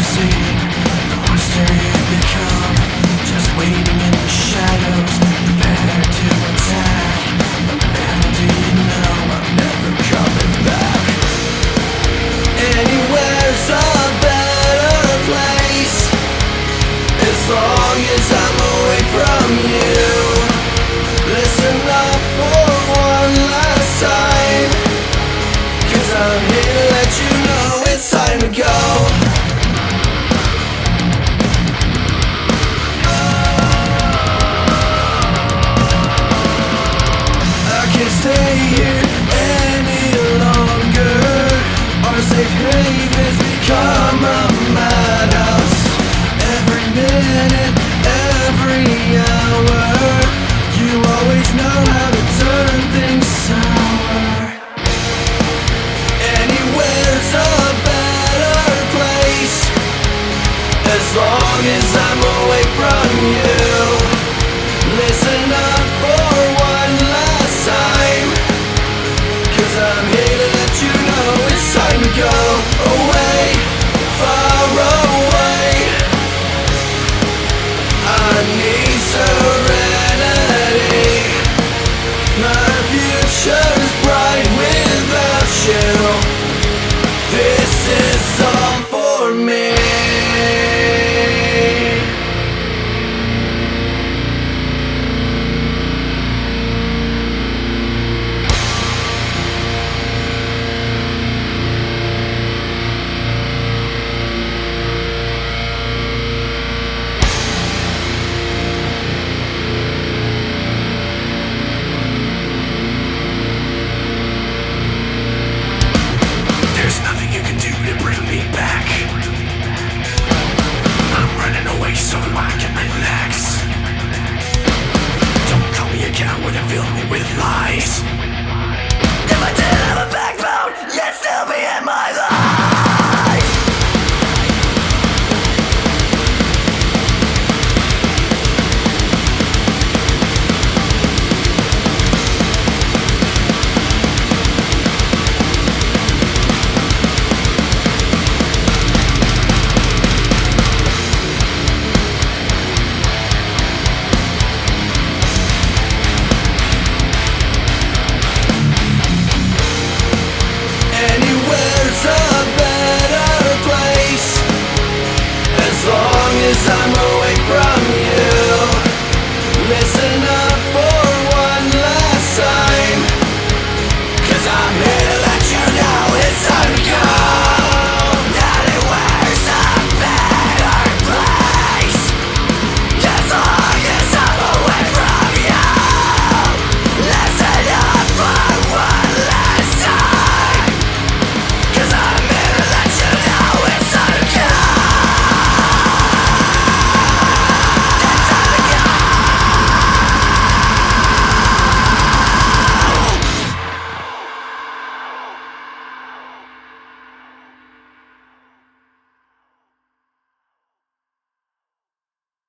As long as I'm away from you, listen up for one last time, 'cause I'm here to let you know it's time to go away, far away. I need serenity. My future's bright without you. This is all for me. So I can relax. Don't call me a coward and fill me with lies. If I didn't have a backbone, you'd still be in my life. As long as I'm